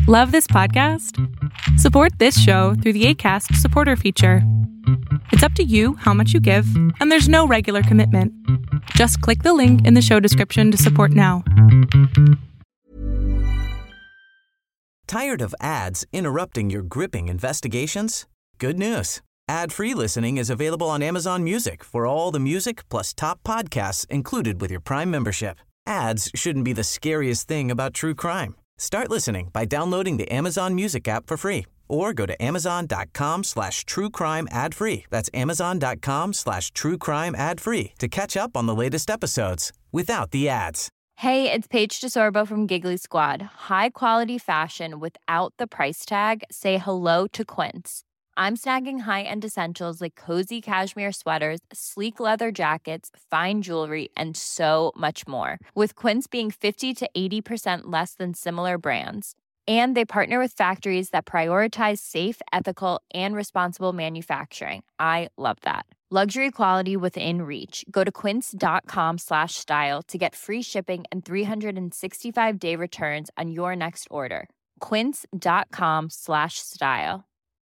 Love this podcast? Support this show through the Acast supporter feature. It's up to you how much you give, and there's no regular commitment. Just click the link in the show description to support now. Tired of ads interrupting your gripping investigations? Good news. Ad-free listening is available on Amazon Music for all the music plus top podcasts included with your Prime membership. Ads shouldn't be the scariest thing about true crime. Start listening by downloading the Amazon Music app for free or go to amazon.com/truecrime ad-free. That's amazon.com/truecrime ad-free to catch up on the latest episodes without the ads. Hey, it's Paige DeSorbo from Giggly Squad. High quality fashion without the price tag. Say hello to Quince. I'm snagging high-end essentials like cozy cashmere sweaters, sleek leather jackets, fine jewelry, and so much more. With Quince being 50 to 80% less than similar brands. And they partner with factories that prioritize safe, ethical, and responsible manufacturing. I love that. Luxury quality within reach. Go to quince.com/style to get free shipping and 365-day returns on your next order. Quince.com/style.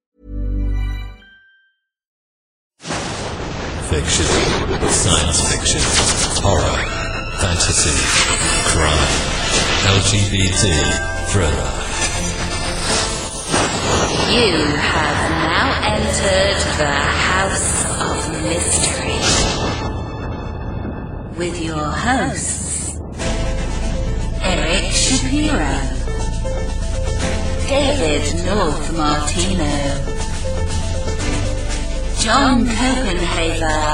Fiction, science fiction, horror, fantasy, crime, LGBT, thriller. You have now entered the House of Mystery with your hosts, Eric Shapiro, David North Martino, John Copenhaver,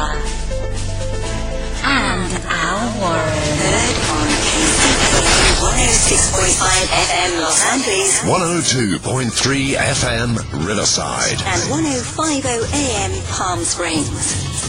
and Al Warren. Heard on KCPW 106.5 FM Los Angeles, 102.3 FM Riverside, and 105.0 AM Palm Springs.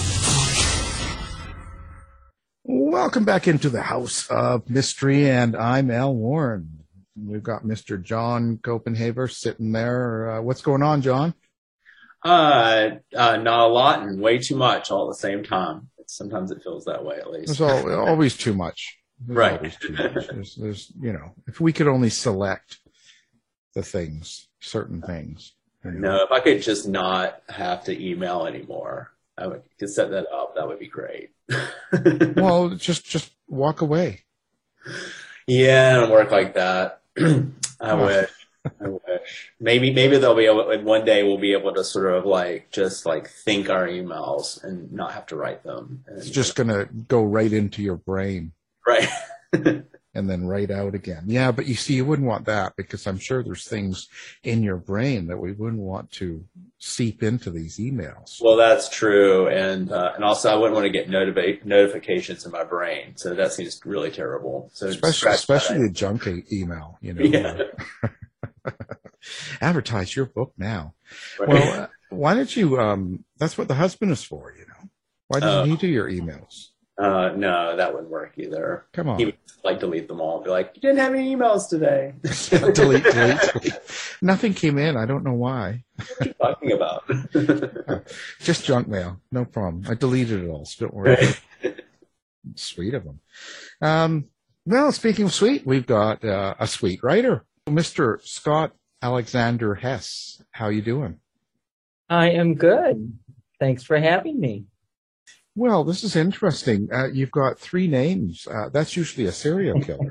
Welcome back into the House of Mystery, and I'm Al Warren. We've got Mr. John Copenhaver sitting there. What's going on, John? Not a lot and way too much all at the same time. Sometimes it feels that way, at least. There's always too much. Right. Always too much. There's, if we could only select the things, certain things. No, if I could just not have to email anymore, could set that up. That would be great. Well, just walk away. Yeah, it'll work like that. I wish. Maybe they'll be able. One day we'll be able to sort of just think our emails and not have to write them. It's just gonna go right into your brain, right? And then right out again. Yeah, but you see, you wouldn't want that because I'm sure there's things in your brain that we wouldn't want to seep into these emails. Well, that's true, and also I wouldn't want to get notifications in my brain. So that seems really terrible. So especially the junk email, Yeah. Advertise your book now. Right. Well, why don't you? That's what the husband is for, Why doesn't he do your emails? No, that wouldn't work either. Come on. He would delete them all and be like, you didn't have any emails today. delete. Nothing came in. I don't know why. What are you talking about? Just junk mail. No problem. I deleted it all, so don't worry. Sweet of them. Well, speaking of sweet, we've got a sweet writer, Mr. Scott Alexander Hess. How you doing? I am good. Thanks for having me. Well, this is interesting. You've got 3 names. That's usually a serial killer.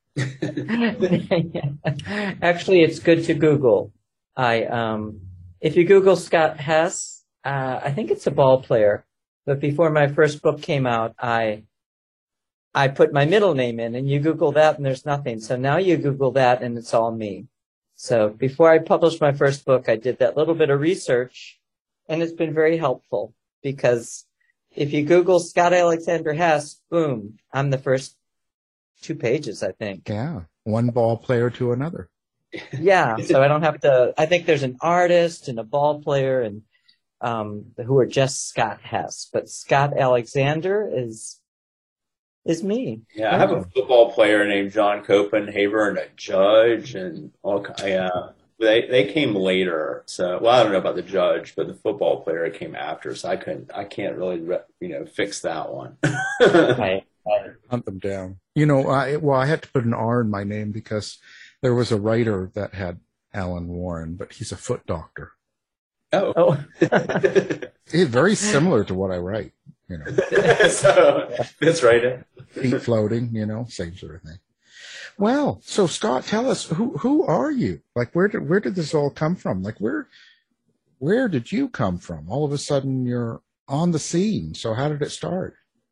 Actually, it's good to Google. If you Google Scott Hess, I think it's a ball player. But before my first book came out, I put my middle name in, and you Google that, and there's nothing. So now you Google that, and it's all me. So before I published my first book, I did that little bit of research, and it's been very helpful because if you Google Scott Alexander Hess, boom, I'm the first 2 pages, I think. Yeah, one ball player to another. Yeah, so I don't have to. I think there's an artist and a ball player and who are just Scott Hess, but Scott Alexander is me. Yeah, I have a football player named John Copenhaver and a judge and all. Yeah, they came later. So, well, I don't know about the judge, but the football player came after. So I can't really, fix that one. Right. Hunt them down. I had to put an R in my name because there was a writer that had Alan Warren, but he's a foot doctor. Oh. It's very similar to what I write, So that's right. Feet floating, same sort of thing. Well, so Scott, tell us, who are you? Like, where did this all come from? Like, where did you come from? All of a sudden you're on the scene. So how did it start?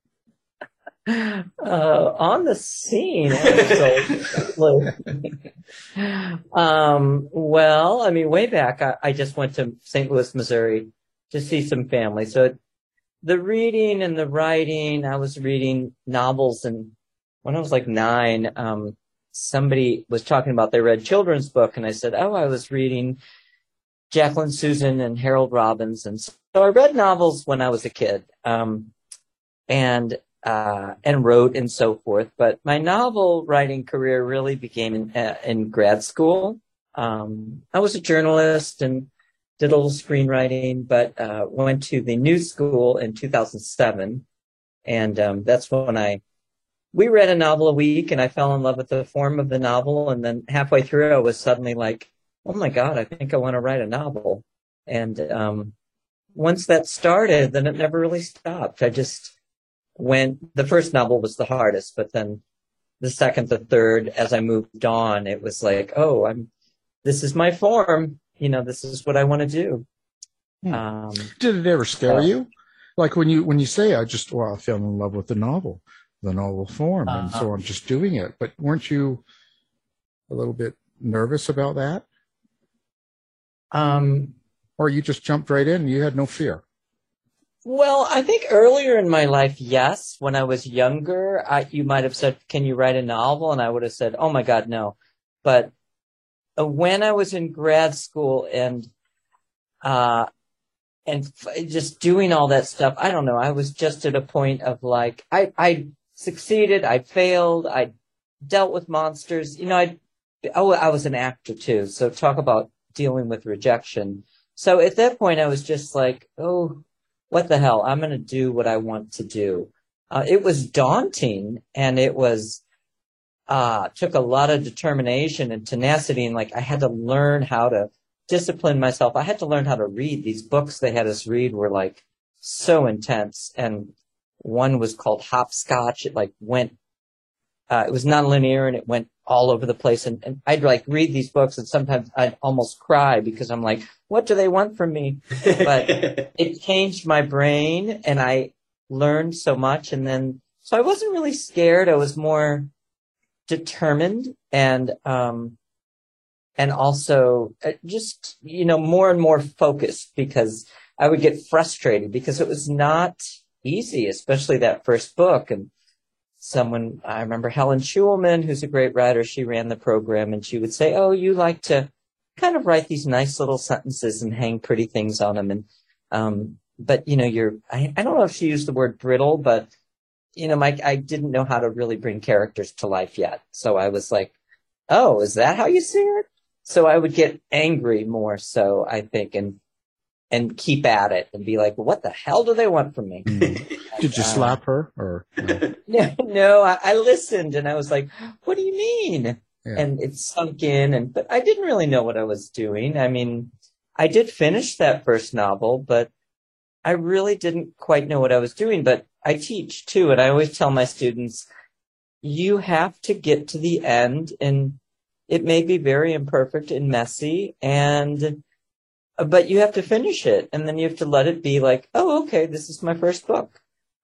On the scene. Well, I mean, way back, I just went to St. Louis, Missouri to see some family. So the reading and the writing, I was reading novels, and when I was like 9, somebody was talking about they read children's book, and I said, I was reading Jacqueline Susan and Harold Robbins. And so I read novels when I was a kid, and wrote and so forth. But my novel writing career really began in grad school. I was a journalist and did a little screenwriting, but went to the New School in 2007. And that's when we read a novel a week, and I fell in love with the form of the novel. And then halfway through, I was suddenly like, oh my God, I think I want to write a novel. And once that started, then it never really stopped. The first novel was the hardest, but then the second, the third, as I moved on, it was like, this is my form. This is what I want to do. Did it ever scare you? Like when you say, I fell in love with the novel form, and so I'm just doing it. But weren't you a little bit nervous about that? Or you just jumped right in and you had no fear? Well, I think earlier in my life, yes. When I was younger, you might have said, can you write a novel? And I would have said, oh my God, no. But when I was in grad school and just doing all that stuff, I don't know. I was just at a point of like, I succeeded, I failed, I dealt with monsters. I was an actor too. So talk about dealing with rejection. So at that point, I was just like, what the hell? I'm going to do what I want to do. It was daunting, and it was took a lot of determination and tenacity, and like I had to learn how to discipline myself. I had to learn how to read. These books they had us read were like so intense, and one was called Hopscotch. It like went, it was nonlinear, and it went all over the place. And I'd like read these books, and sometimes I'd almost cry because I'm like, what do they want from me? But it changed my brain, and I learned so much. And then, so I wasn't really scared. I was more determined, and also just, more and more focused, because I would get frustrated because it was not easy, especially that first book. And I remember Helen Schulman, who's a great writer, she ran the program, and she would say, you like to kind of write these nice little sentences and hang pretty things on them. And, but I don't know if she used the word brittle, but I didn't know how to really bring characters to life yet. So I was like, is that how you see it? So I would get angry more so, I think, and keep at it and be like, well, what the hell do they want from me? Did you slap her or? No, I listened, and I was like, what do you mean? Yeah. And it sunk in, but I didn't really know what I was doing. I mean, I did finish that first novel, but I really didn't quite know what I was doing. But I teach too, and I always tell my students, you have to get to the end, and it may be very imperfect and messy, but you have to finish it, and then you have to let it be like, okay, this is my first book.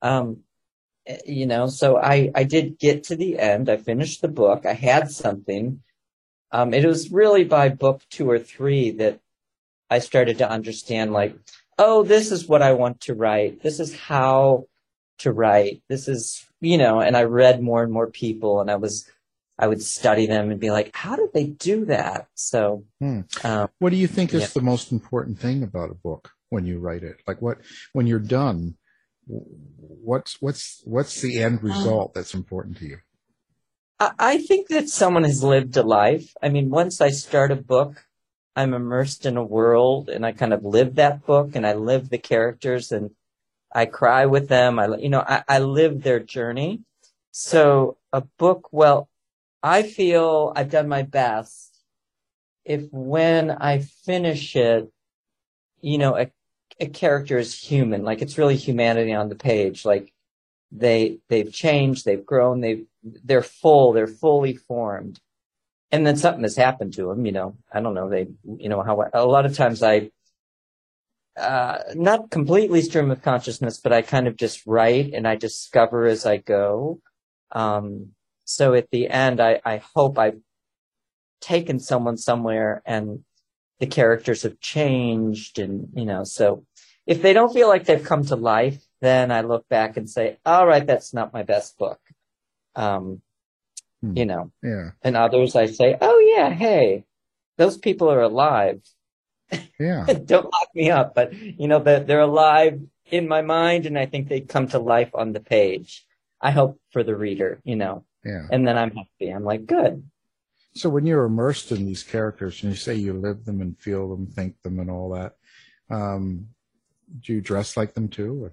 So I did get to the end. I finished the book. I had something. It was really by book 2 or 3 that I started to understand, like, this is what I want to write. This is how to write. This is, and I read more and more people, and I would study them and be like, how did they do that? So, what do you think is the most important thing about a book when you write it? Like when you're done, what's the end result that's important to you? I think that someone has lived a life. I mean, once I start a book, I'm immersed in a world, and I kind of live that book, and I live the characters, and I cry with them. I live their journey. So a book, I feel I've done my best if when I finish it, you know, a character is human, like it's really humanity on the page. Like they've changed, they've grown, they're fully formed. And then something has happened to them, you know, I don't know, how a lot of times I, not completely stream of consciousness, but I kind of just write and I discover as I go. So at the end, I hope I've taken someone somewhere and the characters have changed, and, you know, so if they don't feel like they've come to life, then I look back and say, all right, that's not my best book. You know, Yeah. And others I say, oh yeah, hey, those people are alive. Yeah. Don't lock me up, but you know, they're alive in my mind, and I think they come to life on the page. I hope for the reader, you know. Yeah. And then I'm happy. I'm like, good. So when you're immersed in these characters and you say you live them and feel them, think them and all that, do you dress like them too?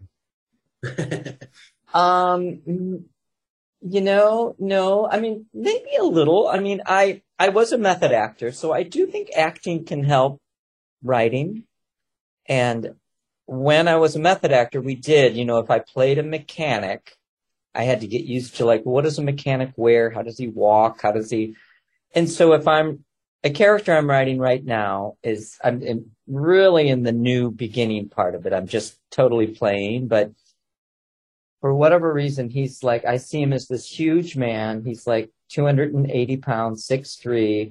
You know, no, I mean, maybe a little. I mean, I was a method actor, so I do think acting can help writing. And when I was a method actor, we did, you know, if I played a mechanic, I had to get used to, like, what does a mechanic wear? How does he walk? And so if I'm a character I'm writing right now I'm really in the new beginning part of it. I'm just totally playing, but for whatever reason, he's like, I see him as this huge man. He's like 280 pounds, 6'3",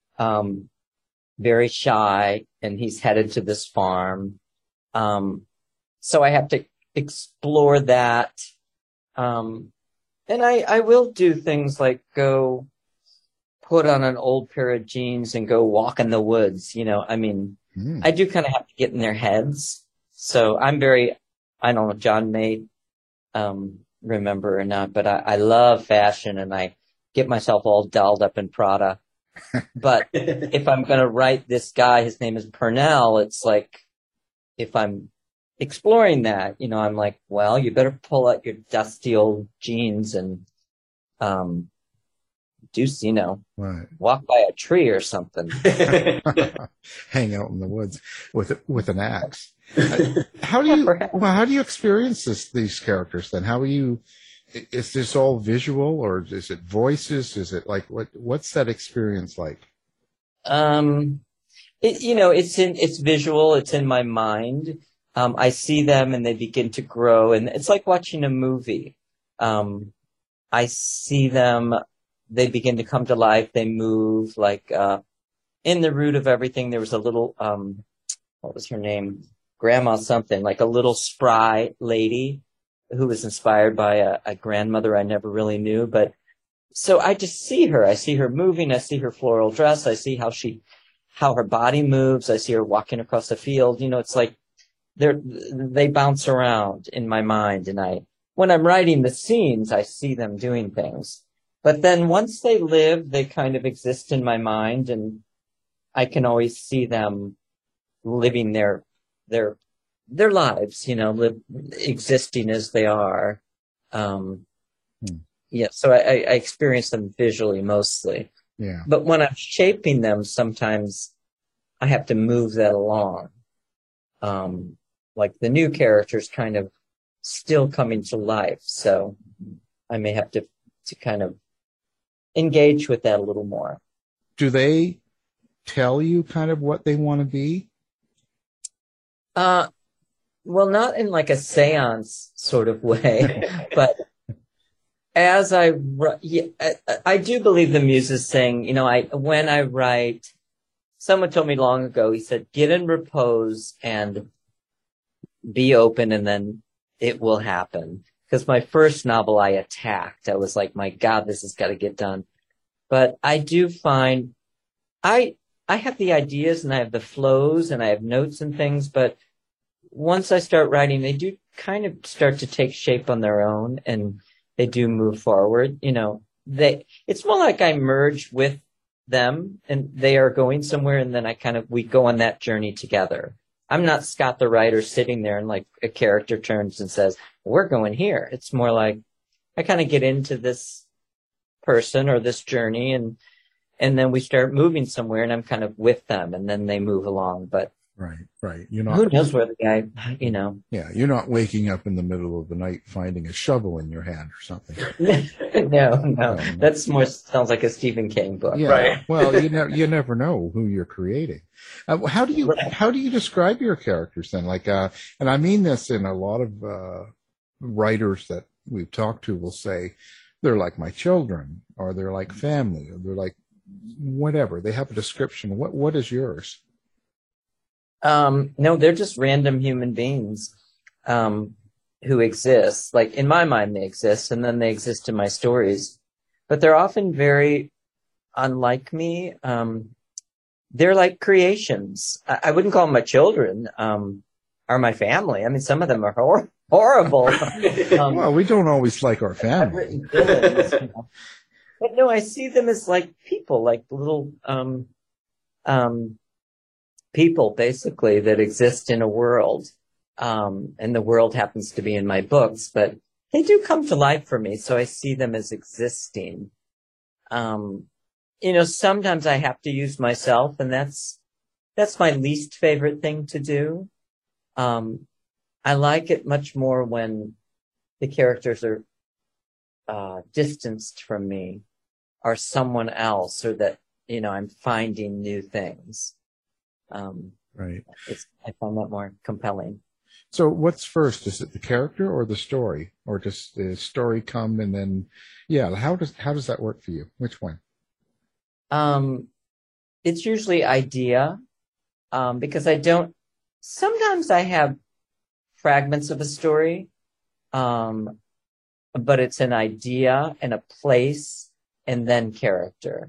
very shy, and he's headed to this farm. So I have to explore that. And I will do things like go put on an old pair of jeans and go walk in the woods. You know, I mean, I do kind of have to get in their heads. So I don't know, John may remember or not, but I love fashion, and I get myself all dolled up in Prada. But if I'm going to write this guy, his name is Purnell, it's like, if I'm exploring that, you know, I'm like, well, you better pull out your dusty old jeans and you know, Right. Walk by a tree or something. Hang out in the woods with an axe. How do you experience these characters then? Is this all visual, or is it voices? Is it like, what's that experience like? It's visual. It's in my mind. I see them and they begin to grow, and it's like watching a movie. I see them, they begin to come to life. They move, like, in the root of everything, there was a little, what was her name? Grandma something, like a little spry lady who was inspired by a grandmother I never really knew. But so I just see her. I see her moving. I see her floral dress. I see how her body moves. I see her walking across the field. You know, it's like they bounce around in my mind. And when I'm writing the scenes, I see them doing things. But then once they live, they kind of exist in my mind, and I can always see them living their lives, you know, existing as they are. Yeah, so I experience them visually mostly. Yeah. But when I'm shaping them, sometimes I have to move that along. Like the new characters kind of still coming to life, so I may have to kind of engage with that a little more. Do they tell you kind of what they want to be? Well, not in like a seance sort of way, but as I do believe the muses sing. You know, when I write, someone told me long ago, he said, get in repose and be open, and then it will happen. Because my first novel I attacked. I was like, my God, this has got to get done. But I do find I have the ideas and I have the flows and I have notes and things, but once I start writing, they do kind of start to take shape on their own, and they do move forward. You know, it's more like I merge with them and they are going somewhere, and then we go on that journey together. I'm not Scott the writer sitting there and like a character turns and says, we're going here. It's more like I kind of get into this person or this journey, and and then we start moving somewhere, and I'm kind of with them, and then they move along. But right. You're not. Who knows where the guy, Yeah, you're not waking up in the middle of the night finding a shovel in your hand or something. No. That's more sounds like a Stephen King book. Yeah. Right. Well, you never know who you're creating. How do you describe your characters then? Like, and I mean this in a lot of writers that we've talked to will say they're like my children, or they're like family, or they're like whatever. They have a description. What is yours? No, they're just random human beings who exist. Like, in my mind, they exist, and then they exist in my stories. But they're often very unlike me. They're like creations. I wouldn't call them my children or my family. I mean, some of them are horrible. Well, we don't always like our family. Villains, But no, I see them as like people, like little people, basically, that exist in a world. And the world happens to be in my books, but they do come to life for me, so I see them as existing. Sometimes I have to use myself, and that's my least favorite thing to do. I like it much more when the characters are distanced from me, or someone else, or that, I'm finding new things. Right. I find that more compelling. So what's first? Is it the character or the story, or does the story come and then, how does that work for you? Which one? It's usually idea, because sometimes I have fragments of a story, but it's an idea and a place and then character.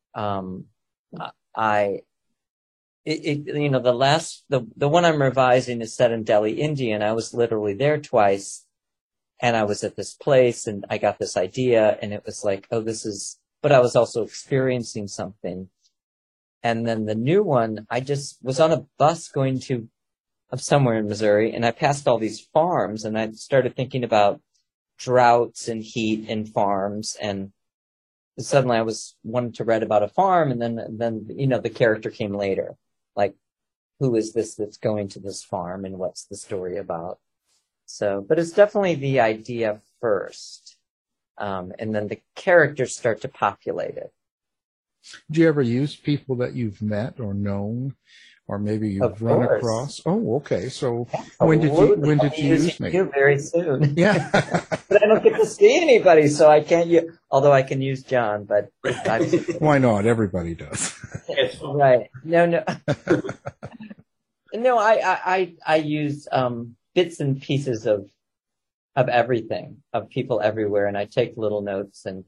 The one I'm revising is set in Delhi, India, and I was literally there twice, and I was at this place, and I got this idea, and it was like, but I was also experiencing something. And then the new one, I just was on a bus going of somewhere in Missouri, and I passed all these farms, and I started thinking about droughts and heat and farms, and suddenly I wanted to write about a farm, and then the character came later. Like, who is this that's going to this farm, and what's the story about? So, but it's definitely the idea first, and then the characters start to populate it. Do you ever use people that you've met or known, or maybe you've run across? Oh, okay. So when did you use me? Very soon. Yeah. But I don't get to see anybody, so I can't use. Although I can use John, but why not? Everybody does. Right. No. No, I use bits and pieces of everything, of people everywhere, and I take little notes and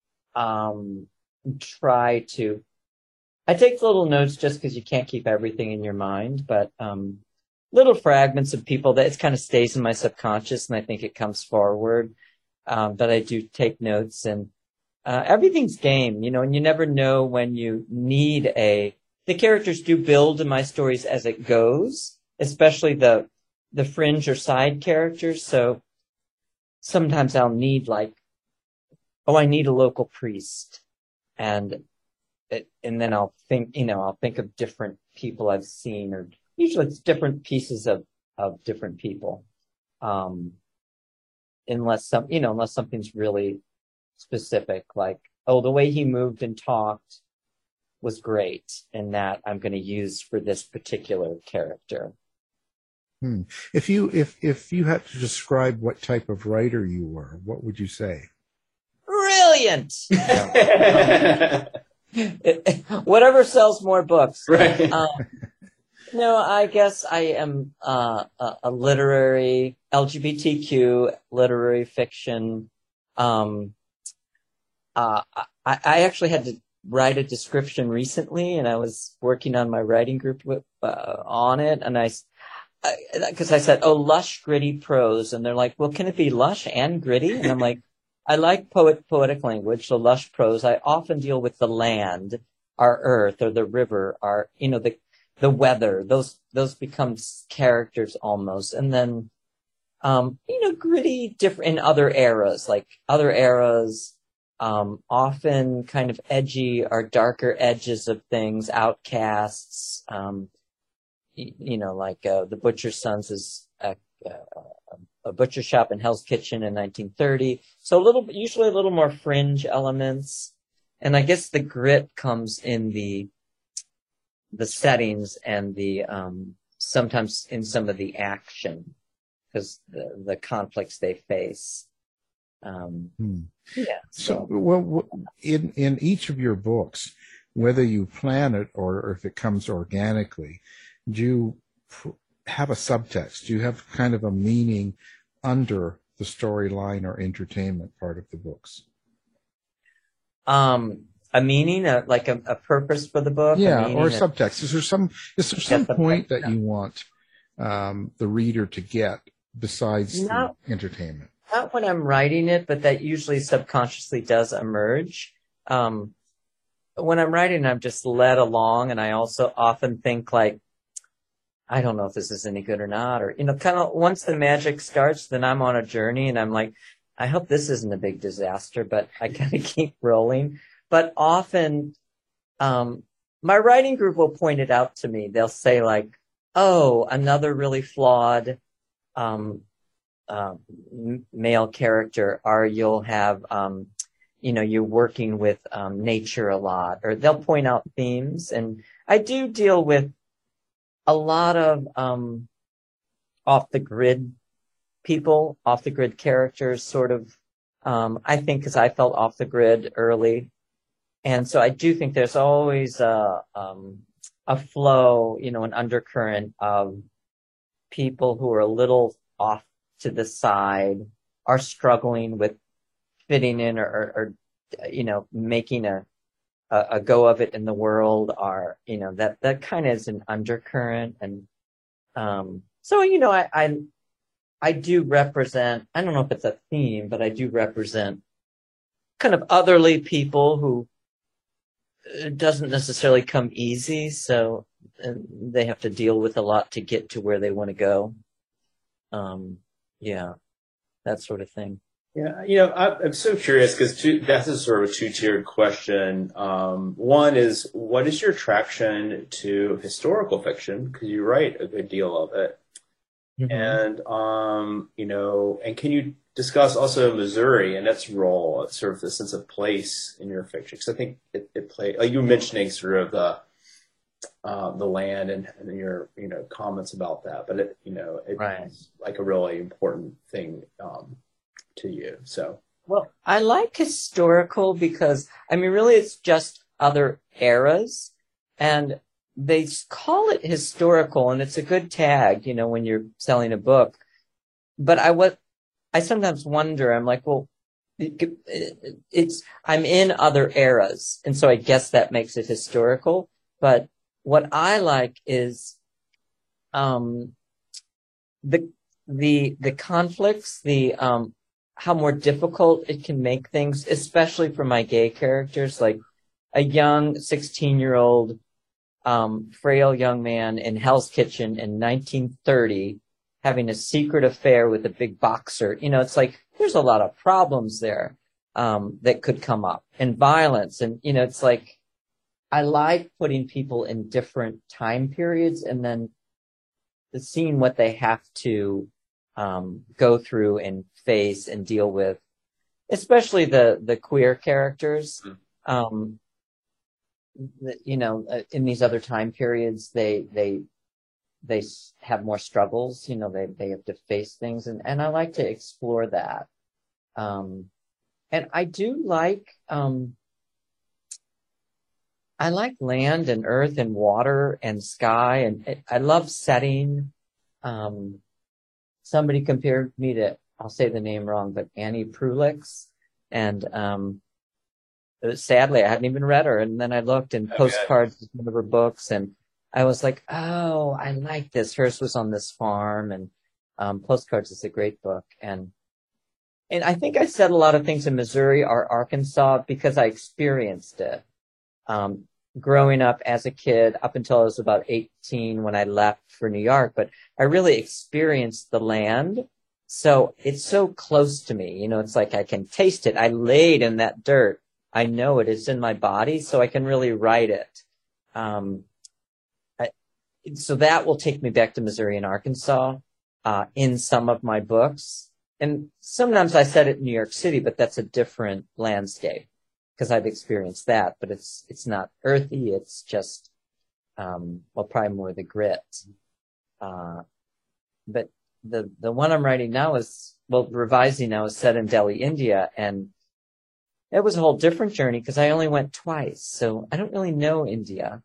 I take little notes just because you can't keep everything in your mind, but little fragments of people that it kind of stays in my subconscious, and I think it comes forward. But I do take notes, and everything's game, and you never know when you need the characters do build in my stories as it goes, especially the fringe or side characters. So sometimes I'll need I need a local priest, and then I'll think of different people I've seen, or usually it's different pieces of different people. Unless something's really specific, like, the way he moved and talked was great, and that I'm going to use for this particular character. If you had to describe what type of writer you were, what would you say? Brilliant. Whatever sells more books. Right. No, I guess I am a literary LGBTQ literary fiction. I actually had to write a description recently, and I was working on my writing group on it, and because I said, lush, gritty prose, and they're like, well, can it be lush and gritty? And I'm like, I like poetic language, so lush prose. I often deal with the land, our earth, or the river, our, the weather. Those become characters almost. And then, gritty, different in other eras, often kind of edgy or darker edges of things, outcasts. Like The Butcher's Sons is a butcher shop in Hell's Kitchen in 1930. So usually a little more fringe elements. And I guess the grit comes in the settings and the sometimes in some of the action, because the conflicts they face. Yeah. So, well, in each of your books, whether you plan it or if it comes organically, do you have a subtext? Do you have kind of a meaning under the storyline or entertainment part of the books? A meaning, like a purpose for the book? Yeah, or subtext. Is there some point that you want the reader to get besides the entertainment? Not when I'm writing it, but that usually subconsciously does emerge. When I'm writing, I'm just led along, and I also often think like, I don't know if this is any good or not, or, kind of once the magic starts, then I'm on a journey, and I'm like, I hope this isn't a big disaster, but I kind of keep rolling. But often, my writing group will point it out to me. They'll say like, oh, another really flawed, male character, or you'll have, you're working with, nature a lot, or they'll point out themes. And I do deal with a lot of, off the grid people, off the grid characters, sort of, I think because I felt off the grid early. And so I do think there's always a flow, an undercurrent of people who are a little off to the side, are struggling with fitting in or making a go of it in the world, are, that kind of is an undercurrent. And I do represent, I don't know if it's a theme, but I do represent kind of otherly people who it doesn't necessarily come easy, so they have to deal with a lot to get to where they want to go. Yeah, that sort of thing. Yeah, I'm so curious because that's a sort of a two-tiered question. One is, what is your attraction to historical fiction? Because you write a good deal of it. Mm-hmm. And, and can you discuss also Missouri and its role, sort of the sense of place in your fiction? Because I think it played, like you were mentioning sort of the land and your, comments about that, but it's right. Like a really important thing, to you. So, well, I like historical because, really it's just other eras, and they call it historical, and it's a good tag, when you're selling a book. But I sometimes wonder, I'm like, well, I'm in other eras, and so I guess that makes it historical. But what I like is, the conflicts, how more difficult it can make things, especially for my gay characters, like a young 16-year-old, frail young man in Hell's Kitchen in 1930 having a secret affair with a big boxer. It's like there's a lot of problems there that could come up, and violence. And, it's like I like putting people in different time periods and then seeing what they have to go through and face and deal with, especially the queer characters. In these other time periods, they have more struggles. They have to face things, and I like to explore that. And I do like land and earth and water and sky, and I love setting. Somebody compared me to, I'll say the name wrong, but Annie Prulix, and sadly, I hadn't even read her. And then I looked, and Postcards is one of her books, and I was like, oh, I like this. Hers was on this farm, and Postcards is a great book. And I think I said a lot of things in Missouri or Arkansas because I experienced it. Growing up as a kid, up until I was about 18 when I left for New York, but I really experienced the land So it's so close to me, it's like I can taste it. I laid in that dirt. I know it is in my body, so I can really write it. So that will take me back to Missouri and Arkansas in some of my books. And sometimes I set it in New York City, but that's a different landscape because I've experienced that. But it's not earthy. It's just, probably more the grit. But the one I'm writing now revising now is set in Delhi, India. And it was a whole different journey because I only went twice. So I don't really know India.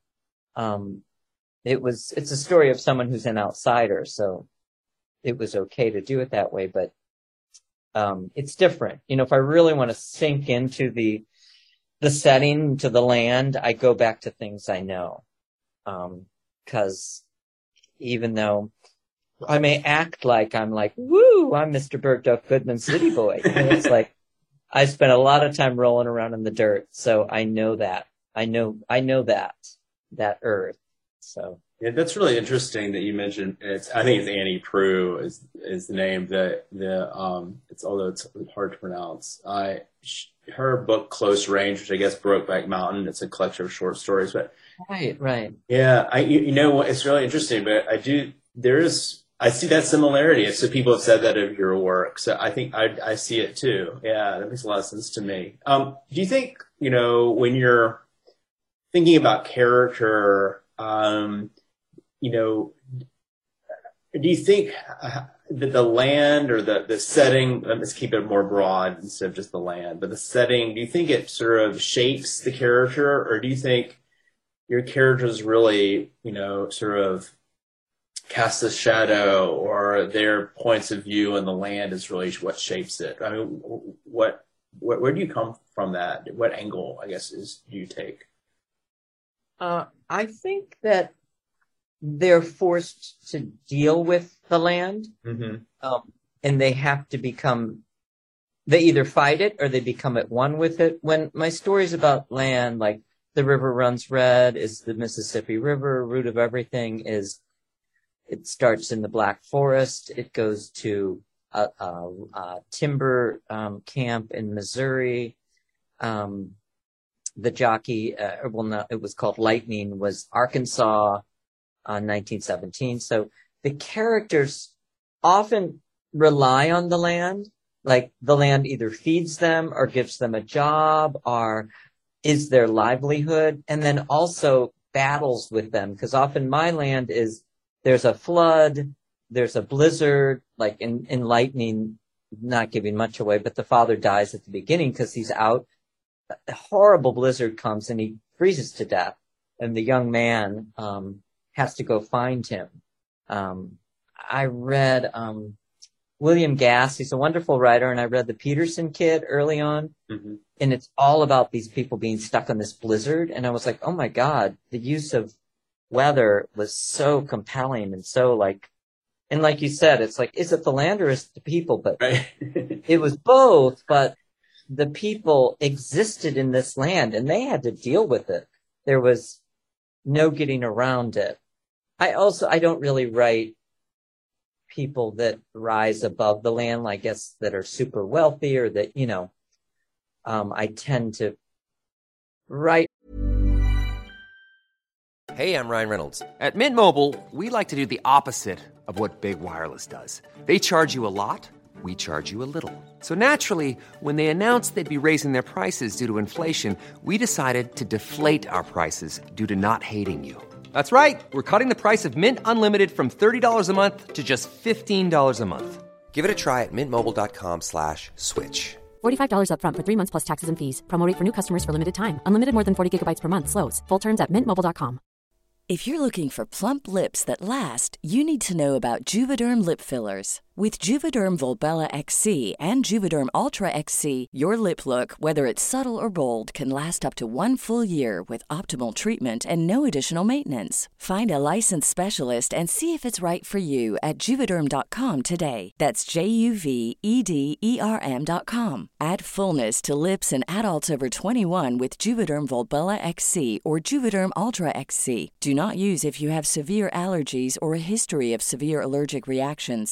It's a story of someone who's an outsider. So it was okay to do it that way, but, it's different. If I really want to sink into the setting, to the land, I go back to things I know. 'Cause even though I may act like I'm like, woo, I'm Mr. Burt Duff Goodman City Boy. And it's like, I spent a lot of time rolling around in the dirt. So I know that. I know that earth. So. Yeah, that's really interesting that you mentioned. I think it's Annie Proulx is the name although it's hard to pronounce. Her book Close Range, which I guess Brokeback Mountain, it's a collection of short stories, but. Right. Yeah. It's really interesting, but I see that similarity. So people have said that of your work. So I think I see it too. Yeah. That makes a lot of sense to me. Do you think, when you're thinking about character, do you think that the land or the setting, let's keep it more broad instead of just the land, but the setting, do you think it sort of shapes the character, or do you think your characters really, sort of cast a shadow, or their points of view on the land is really what shapes it? I mean, where do you come from that? What angle, I guess, do you take? I think that they're forced to deal with the land, and they have to they either fight it or they become at one with it. When my stories about land, like The River Runs Red is the Mississippi River, root of everything it starts in the Black Forest. It goes to a timber camp in Missouri. The jockey, it was called Lightning, was Arkansas, 1917. So the characters often rely on the land, like the land either feeds them or gives them a job or is their livelihood, and then also battles with them. Because often my land there's a flood, there's a blizzard, like in Lightning, not giving much away, but the father dies at the beginning because he's out. A horrible blizzard comes and he freezes to death, and the young man has to go find him. I read William Gass. He's a wonderful writer, and I read The Peterson Kid early on, and it's all about these people being stuck on this blizzard. And I was like, oh my God, the use of weather was so compelling and so and like you said, it's like, is it the land or is it the people? But right. It was both, but the people existed in this land and they had to deal with it. There was no getting around it. I don't really write people that rise above the land, I guess, that are super wealthy or that, I tend to write. Hey, I'm Ryan Reynolds. At Mint Mobile, we like to do the opposite of what Big Wireless does. They charge you a lot, we charge you a little. So naturally, when they announced they'd be raising their prices due to inflation, we decided to deflate our prices due to not hating you. That's right. We're cutting the price of Mint Unlimited from $30 a month to just $15 a month. Give it a try at mintmobile.com/switch. $45 up front for 3 months plus taxes and fees. Promo rate for new customers for limited time. Unlimited more than 40 gigabytes per month. Slows full terms at mintmobile.com. If you're looking for plump lips that last, you need to know about Juvederm lip fillers. With Juvederm Volbella XC and Juvederm Ultra XC, your lip look, whether it's subtle or bold, can last up to 1 full year with optimal treatment and no additional maintenance. Find a licensed specialist and see if it's right for you at Juvederm.com today. That's JUVEDERM.com. Add fullness to lips in adults over 21 with Juvederm Volbella XC or Juvederm Ultra XC. Do not use if you have severe allergies or a history of severe allergic reactions, or if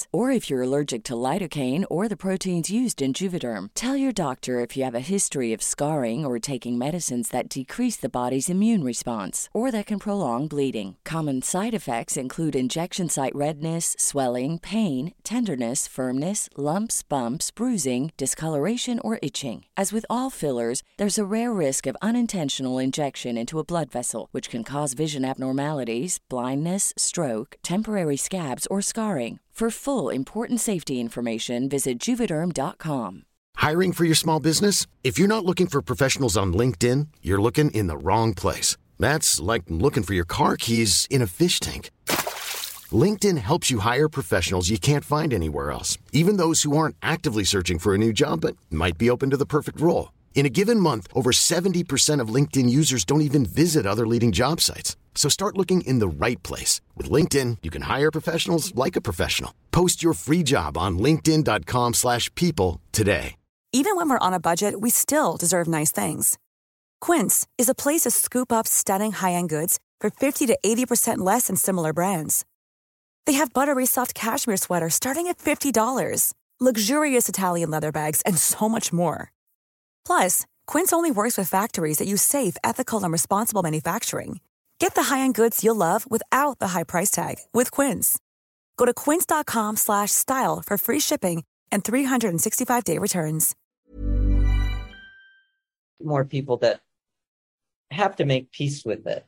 you're allergic to lidocaine or the proteins used in Juvederm. Tell your doctor if you have a history of scarring or taking medicines that decrease the body's immune response or that can prolong bleeding. Common side effects include injection site redness, swelling, pain, tenderness, firmness, lumps, bumps, bruising, discoloration, or itching. As with all fillers, there's a rare risk of unintentional injection into a blood vessel, which can cause vision abnormalities, blindness, stroke, temporary scabs, or scarring. For full, important safety information, visit Juvederm.com. Hiring for your small business? If you're not looking for professionals on LinkedIn, you're looking in the wrong place. That's like looking for your car keys in a fish tank. LinkedIn helps you hire professionals you can't find anywhere else, even those who aren't actively searching for a new job but might be open to the perfect role. In a given month, over 70% of LinkedIn users don't even visit other leading job sites. So start looking in the right place. With LinkedIn, you can hire professionals like a professional. Post your free job on linkedin.com/people today. Even when we're on a budget, we still deserve nice things. Quince is a place to scoop up stunning high-end goods for 50 to 80% less than similar brands. They have buttery soft cashmere sweaters starting at $50, luxurious Italian leather bags, and so much more. Plus, Quince only works with factories that use safe, ethical, and responsible manufacturing. Get the high-end goods you'll love without the high price tag with Quince. Go to quince.com/style for free shipping and 365-day returns. More people that have to make peace with it,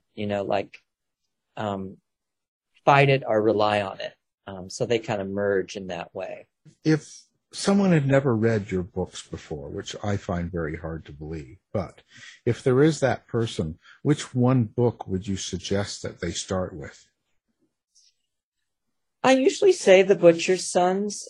fight it or rely on it. So they kind of merge in that way. If someone had never read your books before, which I find very hard to believe, but if there is that person, which one book would you suggest that they start with? I usually say The Butcher's Sons,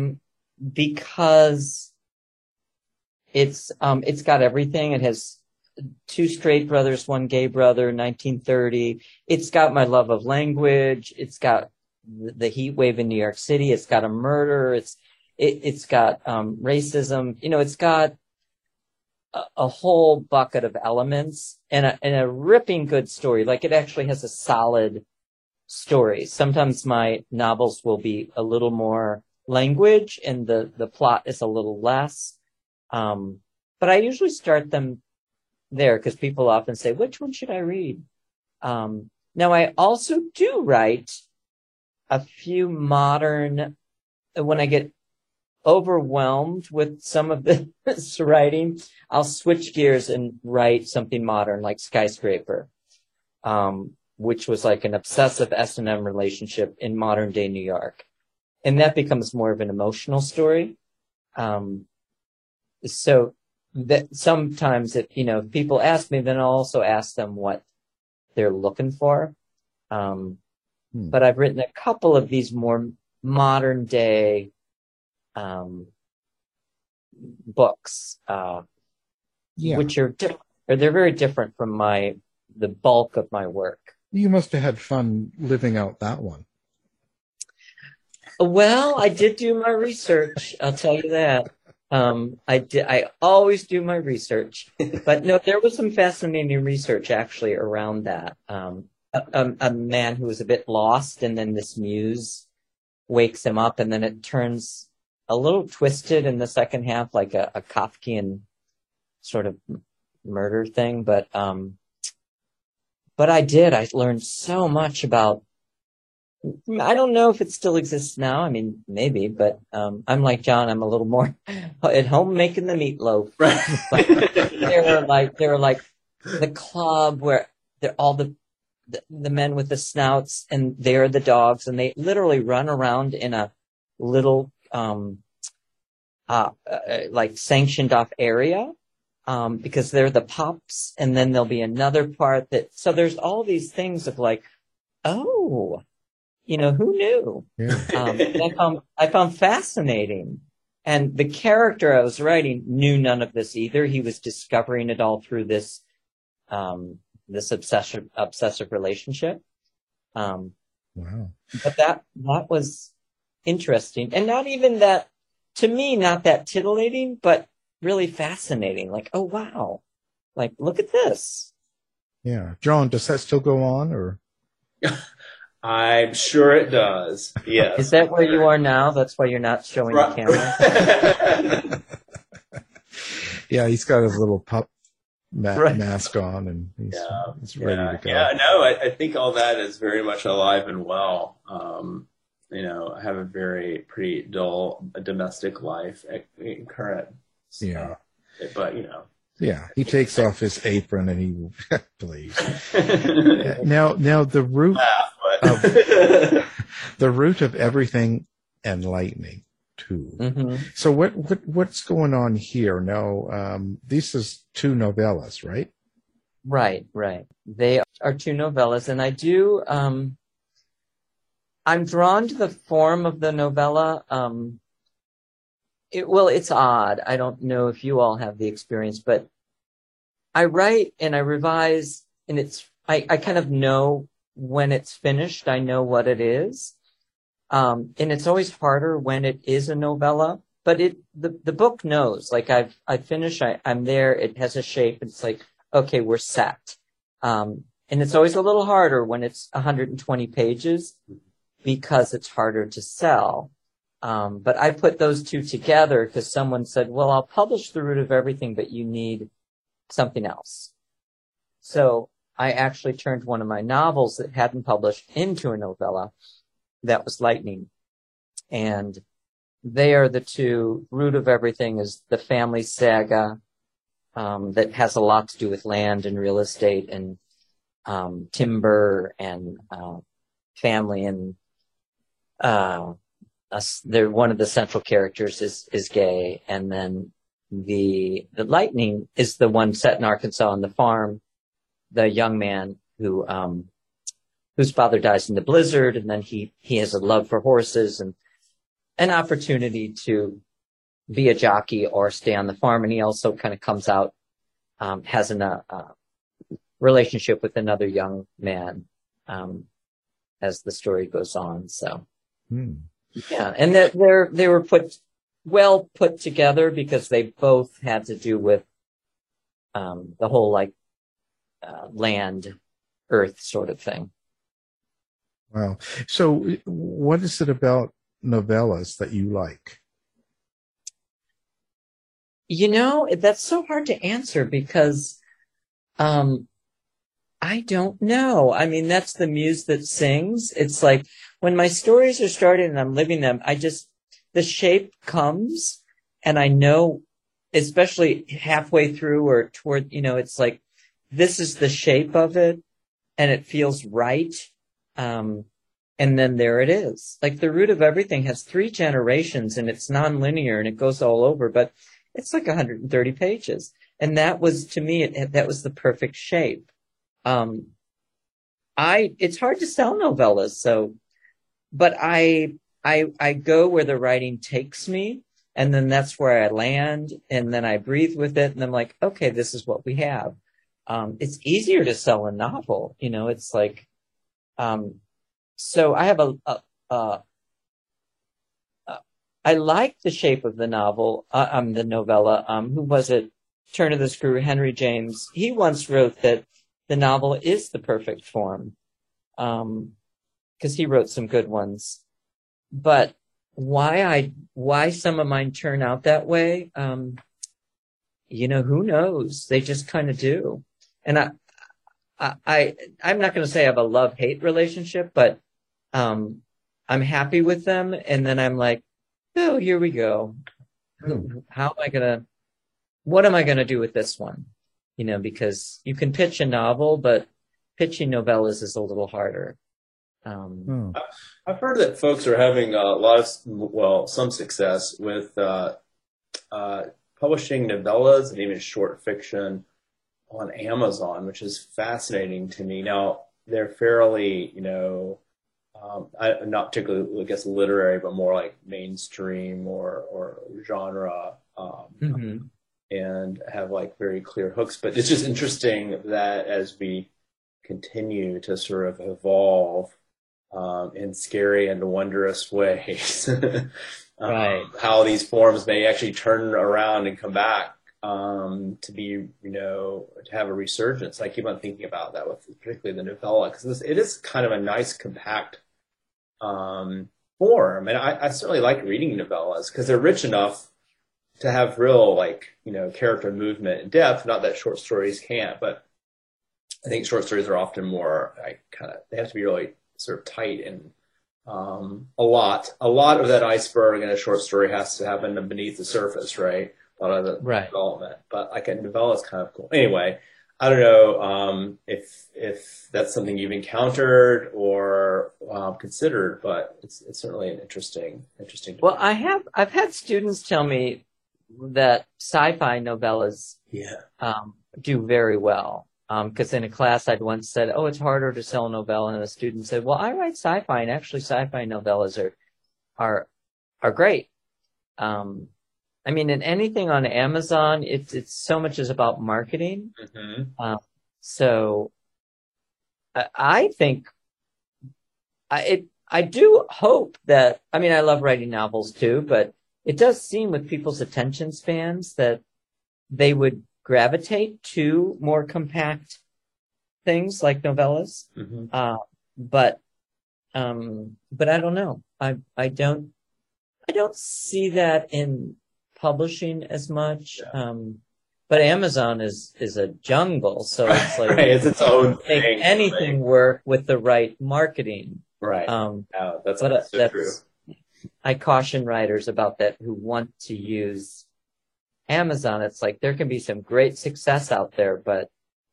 because it's got everything. It has two straight brothers, one gay brother, 1930. It's got my love of language. It's got the heat wave in New York City. It's got a murder. It's got racism. It's got a whole bucket of elements and a ripping good story. Like, it actually has a solid story. Sometimes my novels will be a little more language and the plot is a little less. But I usually start them there because people often say, which one should I read? Now, I also do write a few modern, when I get overwhelmed with some of this writing, I'll switch gears and write something modern like Skyscraper, which was like an obsessive S&M relationship in modern day New York. And that becomes more of an emotional story. So that sometimes if people ask me, then I'll also ask them what they're looking for. But I've written a couple of these more modern day books, which are different. They're very different from the bulk of my work. You must have had fun living out that one. Well, I did do my research. I'll tell you that. I always do my research, but no, there was some fascinating research actually around that. A man who was a bit lost, and then this muse wakes him up, and then it turns a little twisted in the second half, like a Kafkian sort of murder thing. But I learned so much about, I don't know if it still exists now. I mean, maybe, but I'm like John. I'm a little more at home making the meatloaf. Right. They're like the club where they're all the men with the snouts, and they're the dogs, and they literally run around in a little like sanctioned off area because they're the pups, and then there'll be another part so there's all these things of like, oh. Who knew? Yeah. I found fascinating. And the character I was writing knew none of this either. He was discovering it all through this obsessive relationship. Wow. But that was interesting. And not even that, to me, not that titillating, but really fascinating. Like, oh, wow. Like, look at this. Yeah. John, does that still go on, or? I'm sure it does. Yes. Is that where you are now? That's why you're not showing the camera? Yeah, he's got his little pup mask on, and he's ready to go. Yeah, no, I think all that is very much alive and well. I have a pretty dull domestic life in current. Yeah. But, Yeah, he takes off his apron and he please. Now the root of everything and lightning too. Mm-hmm. So what's going on here? Now, this is 2 novellas, right? Right. They are 2 novellas, and I do. I'm drawn to the form of the novella. It's odd. I don't know if you all have the experience, but I write and I revise, and I kind of know when it's finished. I know what it is. And it's always harder when it is a novella, but the book knows, like I finish, I'm there, it has a shape, it's like, okay, we're set. And it's always a little harder when it's 120 pages because it's harder to sell. But I put those 2 together because someone said, well, I'll publish The Root of Everything, but you need something else. So I actually turned one of my novels that hadn't published into a novella. That was Lightning. And they are the 2. Root of Everything is the family saga that has a lot to do with land and real estate and timber and family. And they're one of the central characters is gay. And then the Lightning is the one set in Arkansas on the farm, the young man whose father dies in the blizzard, and then he has a love for horses and an opportunity to be a jockey or stay on the farm. And he also kind of comes out, has a relationship with another young man as the story goes on. So, yeah, and they were put together because they both had to do with the whole land, earth sort of thing. Wow. So what is it about novellas that you like? That's so hard to answer because I don't know. I mean, that's the muse that sings. It's like when my stories are starting and I'm living them, the shape comes and I know, especially halfway through or toward, it's like, this is the shape of it and it feels right. And then there it is. Like The Root of Everything has 3 generations and it's nonlinear and it goes all over, but it's like 130 pages. And that was, to me, that was the perfect shape. It's hard to sell novellas, but I go where the writing takes me, and then that's where I land, and then I breathe with it, and I'm like, okay, this is what we have. It's easier to sell a novel, it's like, so I have I like the shape of the novel, the novella. Who was it? Turn of the Screw, Henry James. He once wrote that the novel is the perfect form, because he wrote some good ones. But why some of mine turn out that way? Who knows? They just kind of do. And I'm not going to say I have a love-hate relationship, but I'm happy with them. And then I'm like, oh, here we go. What am I going to do with this one? Because you can pitch a novel, but pitching novellas is a little harder. I've heard that folks are having some success with publishing novellas and even short fiction on Amazon, which is fascinating to me. Now, they're fairly, not particularly, I guess, literary, but more like mainstream or genre, and have like very clear hooks. But it's just interesting that as we continue to sort of evolve in scary and wondrous ways, right, how these forms may actually turn around and come back to be, to have a resurgence. I keep on thinking about that with particularly the novella, because it is kind of a nice compact form. And I certainly like reading novellas because they're rich enough to have real, character movement and depth. Not that short stories can't, but I think short stories are often more they have to be really sort of tight, and a lot of that iceberg in a short story has to happen beneath the surface, right? A lot of the development, but like a novella is kind of cool. Anyway, I don't know if that's something you've encountered or considered, but it's certainly an interesting. Well, I've had students tell me that sci-fi novellas do very well. Because in a class I'd once said, "Oh, it's harder to sell a novella," and a student said, "Well, I write sci-fi, and actually sci-fi novellas are great." And anything on Amazon, it's so much is about marketing. Mm-hmm. So I think I do hope that, I love writing novels too, but it does seem with people's attention spans that they would gravitate to more compact things like novellas. Mm-hmm. But I don't know. I don't see that in publishing as much. Yeah. But Amazon is a jungle, so it's like right, it's its own thing. Anything work with the right marketing. Right. That's true. I caution writers about that who want to use Amazon. It's like there can be some great success out there, but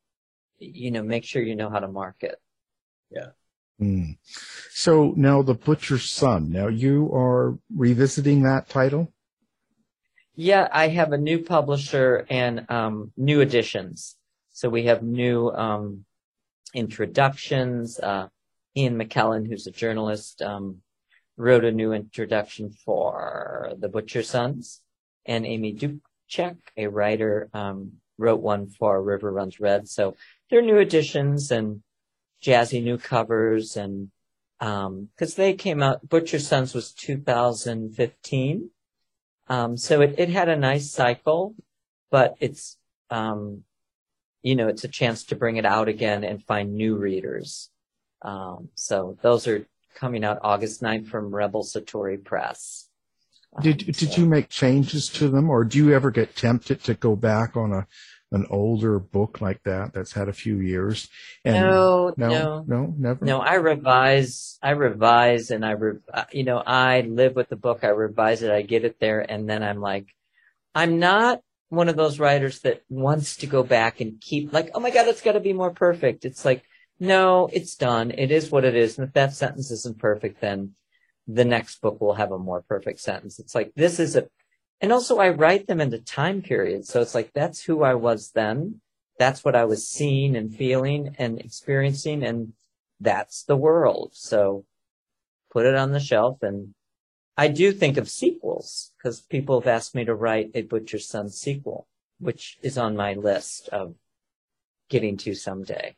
make sure you know how to market. Yeah. Mm. So now The Butcher's Son. Now you are revisiting that title? Yeah, I have a new publisher and new editions. So we have new introductions. Ian McKellen, who's a journalist, wrote a new introduction for The Butcher's Sons, and Amy Dubček, a writer, wrote one for River Runs Red. So they're new editions and jazzy new covers, and because they came out, Butcher's Sons was 2015. So it had a nice cycle, but it's, it's a chance to bring it out again and find new readers. So those are coming out August 9th from Rebel Satori Press. Did you make changes to them, or do you ever get tempted to go back on an older book like that's had a few years? And no, never. No, I revise, and I live with the book. I revise it, I get it there, and then I'm like, I'm not one of those writers that wants to go back and keep like, oh my God, it's got to be more perfect. It's like, no, it's done. It is what it is, and if that sentence isn't perfect, then the next book will have a more perfect sentence. It's like, and also I write them into time periods. So it's like, that's who I was then. That's what I was seeing and feeling and experiencing. And that's the world. So put it on the shelf. And I do think of sequels because people have asked me to write a Butcher's Son sequel, which is on my list of getting to someday.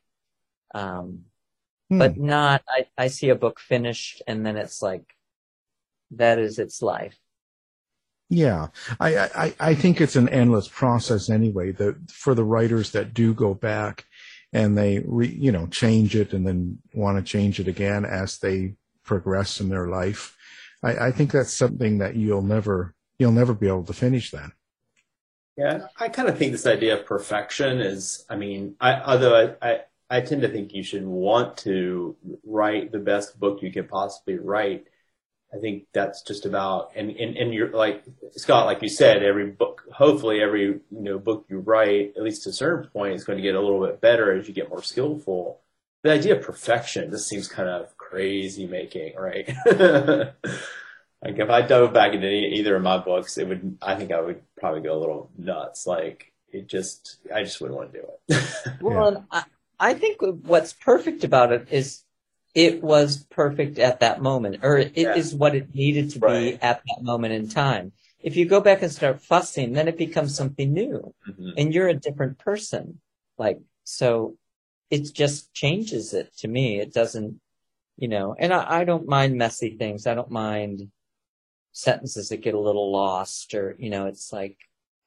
But not, I see a book finished and then it's like, that is its life. Yeah, I think it's an endless process anyway. For the writers that do go back and they change it and then want to change it again as they progress in their life, I think that's something that you'll never be able to finish then. Yeah, I kind of think this idea of perfection is, although I tend to think you should want to write the best book you can possibly write. I think that's just about, and you're like, Scott, like you said, every book, hopefully every, book you write, at least to a certain point, is going to get a little bit better as you get more skillful. The idea of perfection, this seems kind of crazy making, right? Like if I dove back into either of my books, I think I would probably go a little nuts. Like I just wouldn't want to do it. Well, yeah. I think what's perfect about it is, it was perfect at that moment, or it is what it needed to be at that moment in time. If you go back and start fussing, then it becomes something new, and you're a different person. So it just changes it to me. It doesn't, and I don't mind messy things. I don't mind sentences that get a little lost, or, it's like,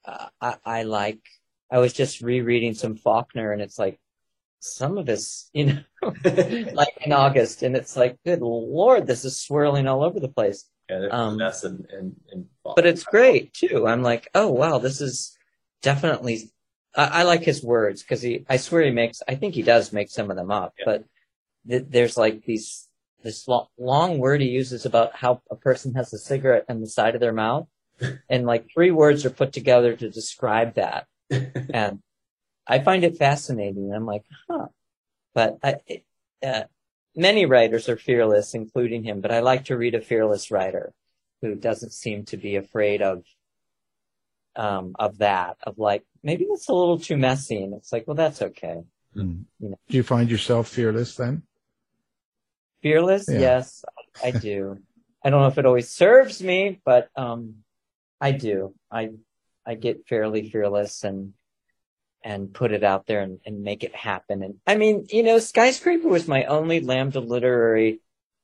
I was just rereading some Faulkner, and it's like some of this, like in August, and it's like, good Lord, this is swirling all over the place. Yeah, there's a mess in but it's great too. I'm like, oh wow, this is definitely. I like his words because I swear I think he does make some of them up, but there's like this long word he uses about how a person has a cigarette on the side of their mouth, and like 3 words are put together to describe that, and I find it fascinating. I'm like, huh. But many writers are fearless, including him, but I like to read a fearless writer who doesn't seem to be afraid of that, of like, maybe it's a little too messy, and it's like, well, that's okay. Do you find yourself fearless then? Fearless? Yeah. Yes, I do. I don't know if it always serves me, but I do. I get fairly fearless and put it out there and make it happen. And I mean, Skyscraper was my only Lambda Literary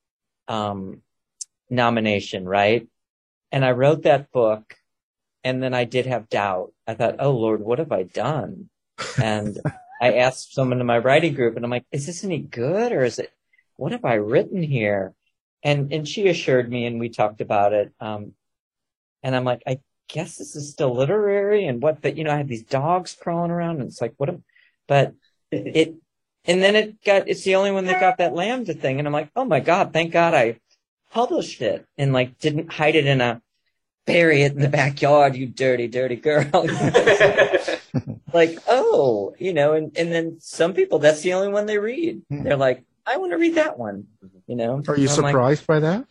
nomination, right? And I wrote that book, and then I did have doubt. I thought, oh Lord, what have I done? And I asked someone in my writing group, and I'm like, is this any good, or what have I written here? And she assured me, and we talked about it. And I'm like, I guess this is still literary, and but I have these dogs crawling around, and it's like, but and then it's the only one that got that Lambda thing, and I'm like, oh my God, thank God I published it, and like didn't hide it bury it in the backyard, you dirty, dirty girl. Like, oh, and then some people, that's the only one they read. They're like, I want to read that one, Are you surprised by that?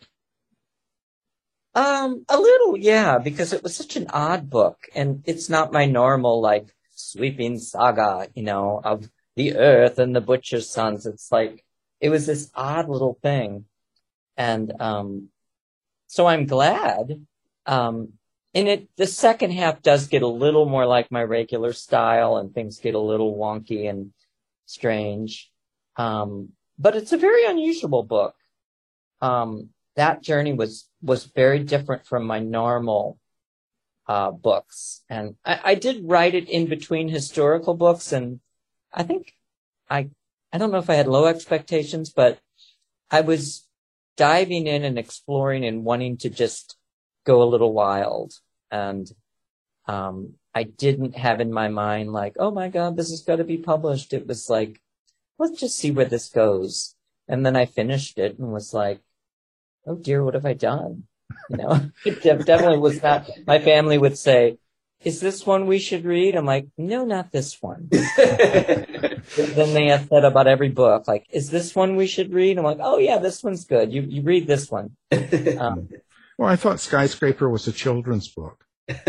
A little, yeah, because it was such an odd book, and it's not my normal, like, sweeping saga, of the earth and the butcher's sons. It's like, it was this odd little thing. And, so I'm glad. And the second half does get a little more like my regular style, and things get a little wonky and strange. But it's a very unusual book. That journey was very different from my normal books. And I did write it in between historical books, and I think I don't know if I had low expectations, but I was diving in and exploring and wanting to just go a little wild. And I didn't have in my mind like, oh my God, this has got to be published. It was like, let's just see where this goes. And then I finished it and was like, oh dear, what have I done? It definitely was not. My family would say, is this one we should read? I'm like, no, not this one. Then they have said about every book, like, is this one we should read? I'm like, oh yeah, this one's good. You read this one. Well, I thought Skyscraper was a children's book.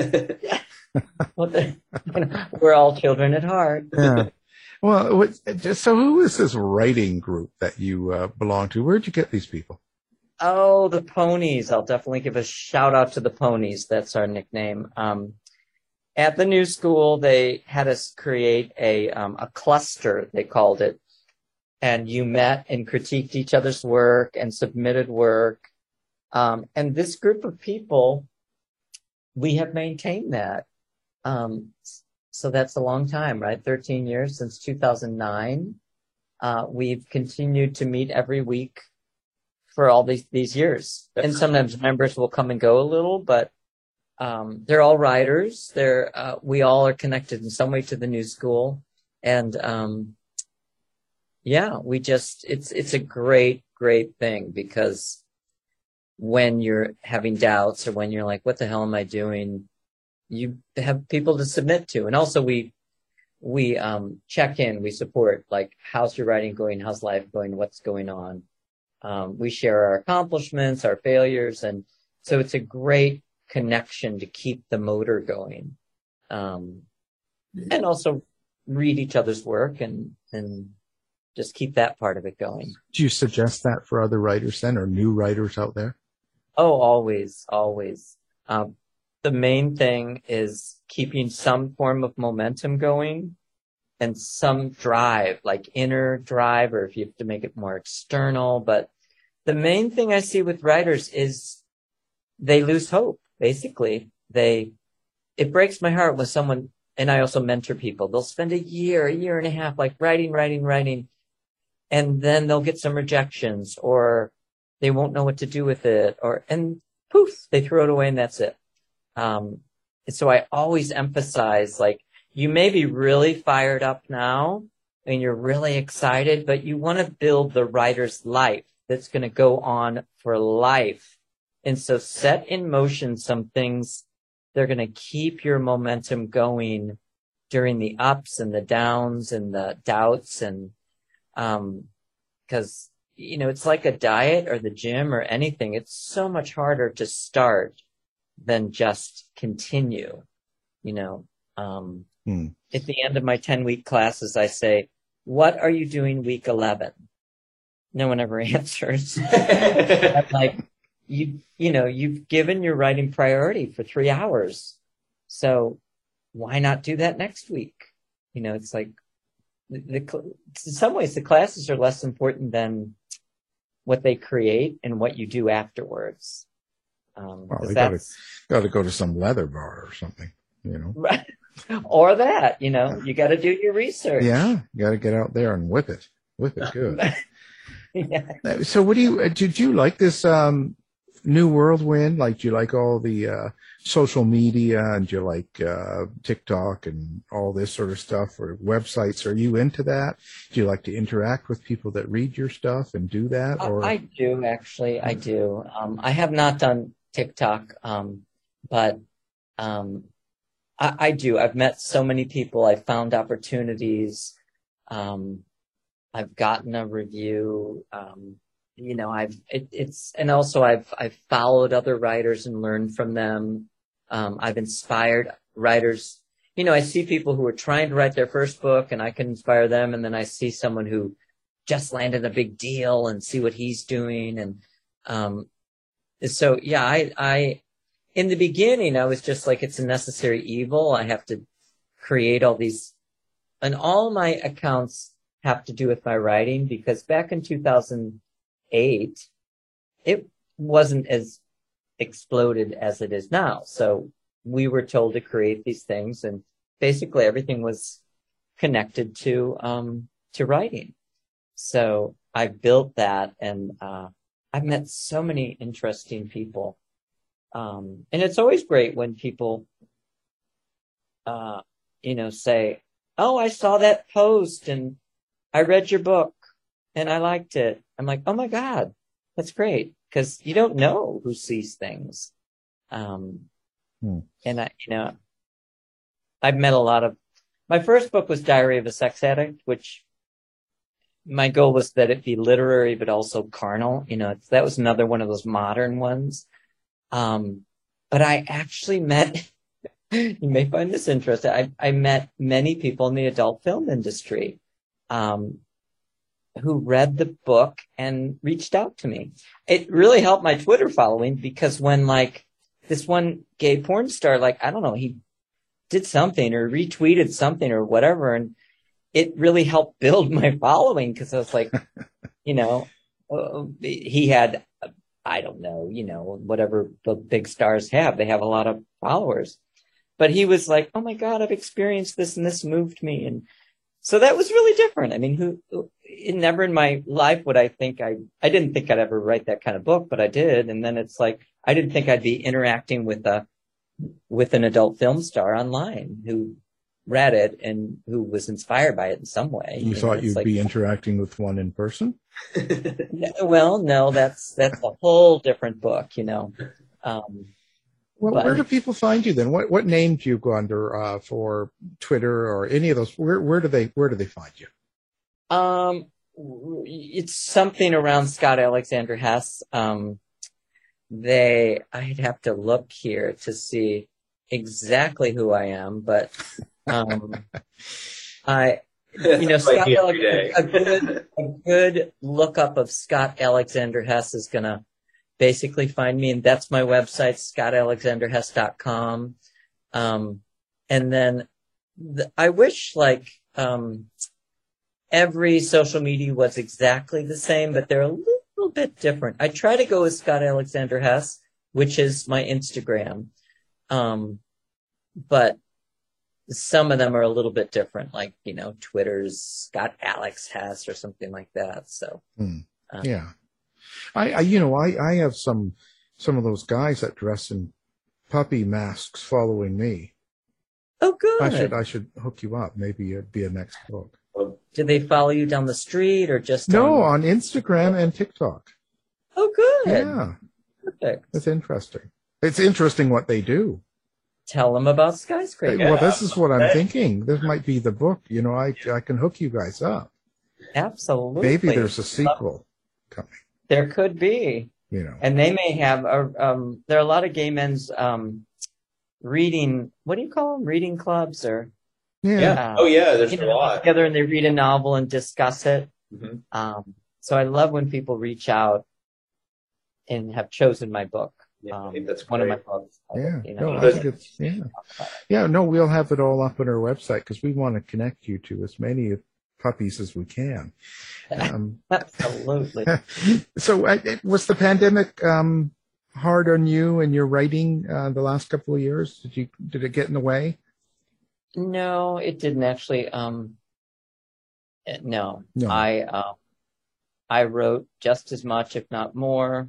Well, we're all children at heart. Yeah. Well, so who is this writing group that you belong to? Where'd you get these people? Oh, the Ponies. I'll definitely give a shout out to the Ponies. That's our nickname. At the New School, they had us create a cluster, they called it. And you met and critiqued each other's work and submitted work. And this group of people, we have maintained that. So that's a long time, right? 13 years since 2009. We've continued to meet every week for all these years. And sometimes members will come and go a little, but they're all writers. We all are connected in some way to the New School. And it's a great, great thing, because when you're having doubts or when you're like, what the hell am I doing? You have people to submit to. And also we check in, we support, like, how's your writing going? How's life going? What's going on? We share our accomplishments, our failures. And so it's a great connection to keep the motor going. And also read each other's work and just keep that part of it going. Do you suggest that for other writers then, or new writers out there? Oh, always, always. The main thing is keeping some form of momentum going and some drive, like inner drive, or if you have to make it more external. But the main thing I see with writers is they lose hope. Basically, they it breaks my heart when someone, and I also mentor people, they'll spend a year and a half, like writing, and then they'll get some rejections, or they won't know what to do with it, and poof, they throw it away and that's it. And so I always emphasize, like, you may be really fired up now and you're really excited, but you want to build the writer's life that's going to go on for life. And so set in motion some things that are going to keep your momentum going during the ups and the downs and the doubts. And, cause, you know, it's like a diet or the gym or anything. It's so much harder to start than just continue, you know. At the end of my 10-week classes, I say, what are you doing week 11? No one ever answers. I'm like, you know, you've given your writing priority for 3 hours. So why not do that next week? You know, it's like, in some ways, the classes are less important than what they create and what you do afterwards. Well, they got to go to some leather bar or something, you know. Right. Or that, you know, you got to do your research. Yeah, you got to get out there and whip it good. Yeah. So, did you like this new whirlwind? Like, do you like all the social media, and do you like TikTok and all this sort of stuff, or websites? Are you into that? Do you like to interact with people that read your stuff and do that? Or I do, actually. I do. I have not done TikTok, but I do. I've met so many people. I've found opportunities. I've gotten a review. You know, and also I've followed other writers and learned from them. I've inspired writers. You know, I see people who are trying to write their first book and I can inspire them. And then I see someone who just landed a big deal and see what he's doing. And, so yeah, I in the beginning, I was just like, it's a necessary evil. I have to create all these, and all my accounts have to do with my writing, because back in 2008, it wasn't as exploded as it is now. So we were told to create these things, and basically everything was connected to writing. So I built that, and I've met so many interesting people. And it's always great when people, you know, say, oh, I saw that post and I read your book and I liked it. I'm like, oh my God, that's great. Cause you don't know who sees things. And I, you know, I've met a lot of, my first book was Diary of a Sex Addict, which my goal was that it be literary, but also carnal. You know, that was another one of those modern ones. But I actually met, you may find this interesting, I met many people in the adult film industry, who read the book and reached out to me. It really helped my Twitter following, because when, like, this one gay porn star, like, I don't know, he did something or retweeted something or whatever, and it really helped build my following, because I was like, you know, he had, I don't know, you know, whatever the big stars have, they have a lot of followers. But he was like, oh my God, I've experienced this and this moved me. And so that was really different. I mean, never in my life would I think I didn't think I'd ever write that kind of book, but I did. And then it's like, I didn't think I'd be interacting with an adult film star online who read it and who was inspired by it in some way. You thought you'd be interacting with one in person? Well, no, that's a whole different book, you know. Well, where do people find you then? What name do you go under for Twitter or any of those? Where do they find you? It's something around Scott Alexander Hess. I'd have to look here to see exactly who I am, but Scott Alexander, a good lookup of Scott Alexander Hess is gonna basically find me, and that's my website, scottalexanderhess.com. And then I wish, like, every social media was exactly the same, but they're a little bit different. I try to go with Scott Alexander Hess, which is my Instagram. but some of them are a little bit different, like, Twitter's Scott Alex Hess or something like that. So, yeah. I have some of those guys that dress in puppy masks following me. Oh, good. I should hook you up. Maybe it'd be a next book. Do they follow you down the street or just? No, on Instagram and TikTok. Oh, good. Yeah. Perfect. It's interesting. It's interesting what they do. Tell them about Skyscraper. Well, this is what I'm thinking. This might be the book. I can hook you guys up. Absolutely. Maybe there's a sequel coming. There could be. And they may have there are a lot of gay men's reading. What do you call them? Reading clubs or? Yeah. There's a lot together, and they read a novel and discuss it. Mm-hmm. So I love when people reach out and have chosen my book. I think that's one of my books. Yeah. We'll have it all up on our website because we want to connect you to as many puppies as we can. Absolutely. So was the pandemic hard on you and your writing the last couple of years? Did it get in the way? No, it didn't actually. No. I wrote just as much, if not more.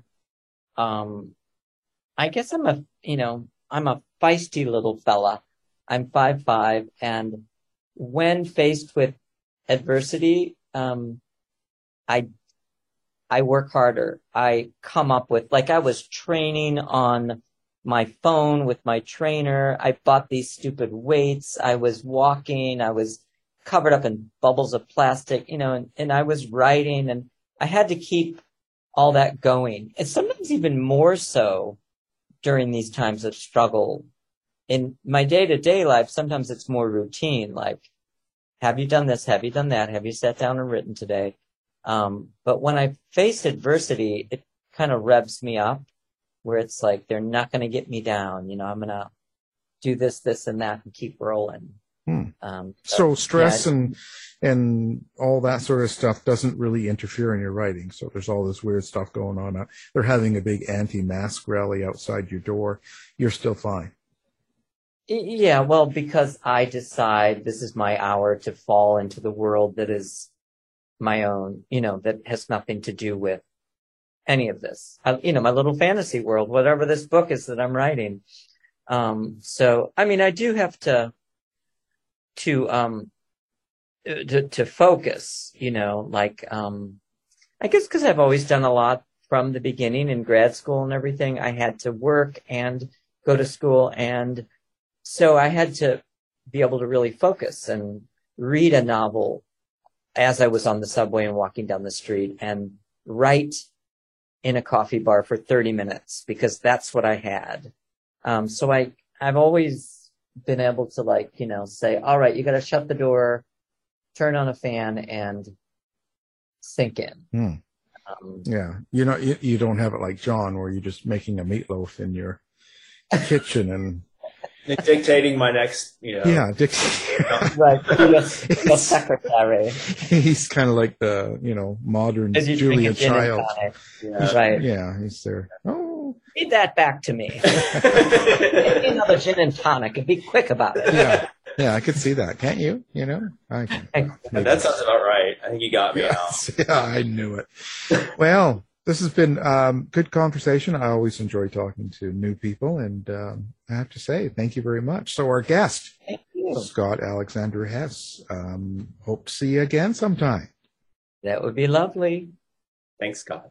I guess I'm a feisty little fella. I'm 5'5", and when faced with adversity, I work harder. I come up with, I was training on my phone with my trainer. I bought these stupid weights. I was walking. I was covered up in bubbles of plastic, and I was writing, and I had to keep all that going. And sometimes even more so during these times of struggle. In my day-to-day life, sometimes it's more routine, like, have you done this? Have you done that? Have you sat down and written today? But when I face adversity, it kind of revs me up, where it's like, they're not going to get me down. I'm going to do this, this, and that and keep rolling. So stress and all that sort of stuff doesn't really interfere in your writing. So there's all this weird stuff going on. They're having a big anti-mask rally outside your door. You're still fine. Yeah, well, because I decide this is my hour to fall into the world that is my own, that has nothing to do with any of this. My little fantasy world, whatever this book is that I'm writing. So, I do have to focus, I guess because I've always done a lot from the beginning in grad school and everything. I had to work and go to school, and so I had to be able to really focus and read a novel as I was on the subway and walking down the street, and write in a coffee bar for 30 minutes because that's what I had. So I've always been able to say, all right, you got to shut the door, turn on a fan, and sink in. Yeah. You don't have it like John, where you're just making a meatloaf in your kitchen and dictating my next, Yeah, right. The secretary. He's kind of like the, modern Julia Child. Right. Yeah, he's there. Oh, feed that back to me. Give me another gin and tonic and be quick about it. Yeah, I could see that. Can't you? I can. That sounds about right. I think you got me now. Yeah, I knew it. Well, this has been good conversation. I always enjoy talking to new people, and I have to say, thank you very much. So our guest, Scott Alexander Hess. Hope to see you again sometime. That would be lovely. Thanks, Scott.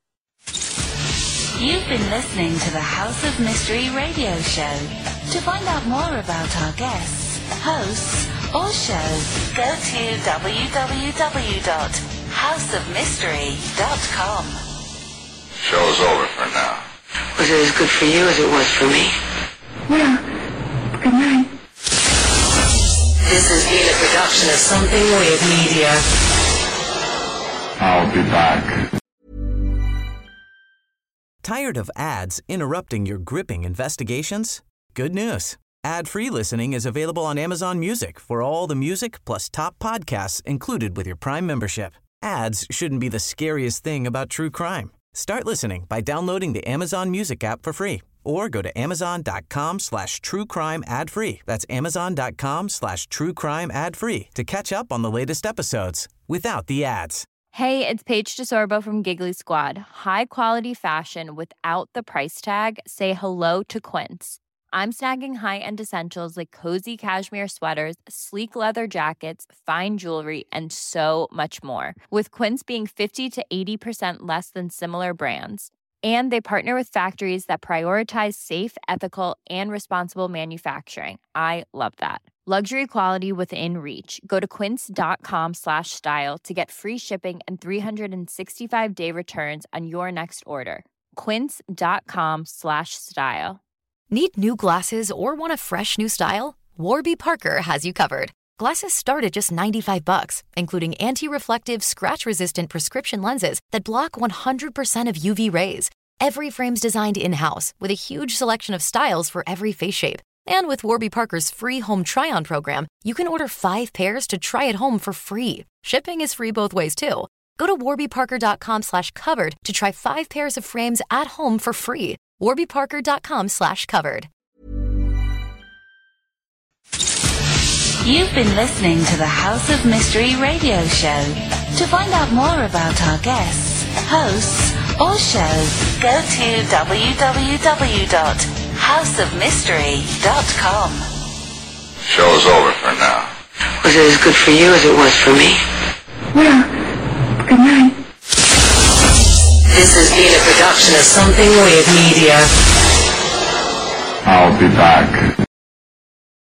You've been listening to the House of Mystery radio show. To find out more about our guests, hosts, or shows, go to www.houseofmystery.com. Show's over for now. Was it as good for you as it was for me? Yeah. Good night. This has been a production of Something Weird Media. I'll be back. Tired of ads interrupting your gripping investigations? Good news. Ad-free listening is available on Amazon Music for all the music plus top podcasts included with your Prime membership. Ads shouldn't be the scariest thing about true crime. Start listening by downloading the Amazon Music app for free or go to amazon.com/truecrime ad-free. That's amazon.com/truecrime ad-free to catch up on the latest episodes without the ads. Hey, it's Paige DeSorbo from Giggly Squad. High quality fashion without the price tag. Say hello to Quince. I'm snagging high-end essentials like cozy cashmere sweaters, sleek leather jackets, fine jewelry, and so much more. With Quince being 50 to 80% less than similar brands. And they partner with factories that prioritize safe, ethical, and responsible manufacturing. I love that. Luxury quality within reach. Go to quince.com/style to get free shipping and 365-day returns on your next order. Quince.com/style. Need new glasses or want a fresh new style? Warby Parker has you covered. Glasses start at just $95, including anti-reflective, scratch-resistant prescription lenses that block 100% of UV rays. Every frame's designed in-house with a huge selection of styles for every face shape. And with Warby Parker's free home try-on program, you can order 5 pairs to try at home for free. Shipping is free both ways, too. Go to warbyparker.com/covered to try 5 pairs of frames at home for free. warbyparker.com/covered. You've been listening to the House of Mystery radio show. To find out more about our guests, hosts, or shows, go to www.houseofmystery.com. Show's over for now. Was it as good for you as it was for me? Well, good night. This has been a production of Something Weird Media. I'll be back.